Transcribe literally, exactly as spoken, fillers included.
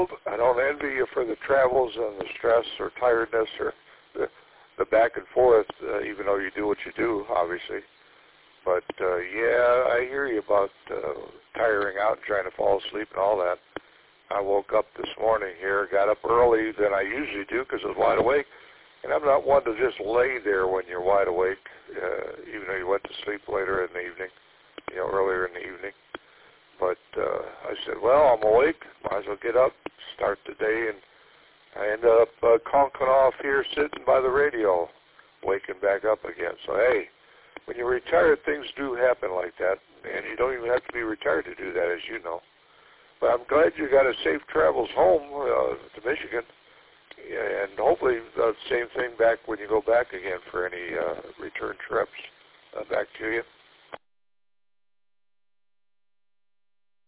old. I don't envy you for the travels and the stress or tiredness or the, the back and forth, uh, even though you do what you do, obviously. But, uh, yeah, I hear you about uh, tiring out and trying to fall asleep and all that. I woke up this morning here, got up early than I usually do because I was wide awake. And I'm not one to just lay there when you're wide awake, uh, even though you went to sleep later in the evening, you know, earlier in the evening. But uh, I said, well, I'm awake, might as well get up, start the day, and I ended up uh, conking off here sitting by the radio, waking back up again. So, hey, when you're retired, things do happen like that, and you don't even have to be retired to do that, as you know. But I'm glad you got a safe travels home uh, to Michigan, and hopefully the same thing back when you go back again for any uh, return trips uh, back to you.